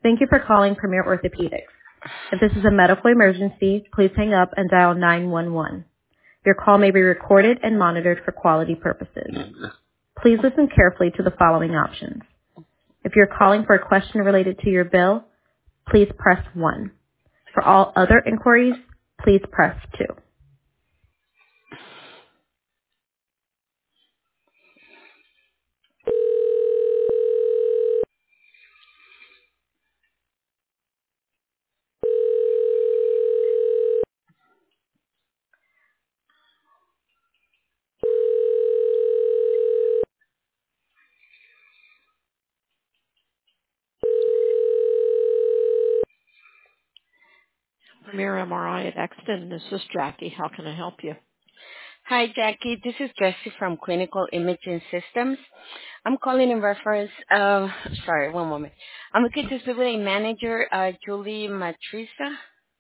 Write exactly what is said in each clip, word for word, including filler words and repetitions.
Thank you for calling Premier Orthopedics. If this is a medical emergency, please hang up and dial nine one one. Your call may be recorded and monitored for quality purposes. Please listen carefully to the following options. If you're calling for a question related to your bill, please press one. For all other inquiries, please press two. Premier M R I at Exton. This is Jackie. How can I help you? Hi, Jackie. This is Jessie from Clinical Imaging Systems. I'm calling in reference, uh, sorry, one moment. I'm looking to speak with a manager, uh, Julie Matrisa.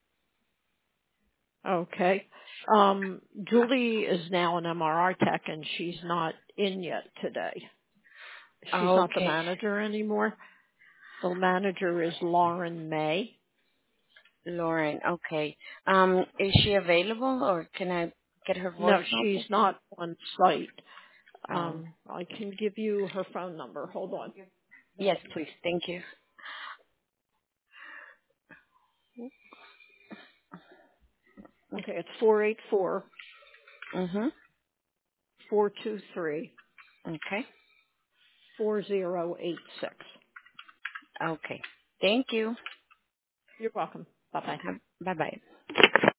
Okay. Um, Julie is now an M R I tech, and she's not in yet today. She's not the Okay. manager anymore. The manager is Lauren May. Lauren, okay. Um, is she available or can I get her No, voicemail? she's not on site. Oh, Um, I can give you her phone number. Hold on. yes, please. Thank you. Okay, it's four eight four, Mm-hmm. four two three, Okay. four zero eight six. Okay. Thank you. You're welcome. Bye-bye. Bye-bye.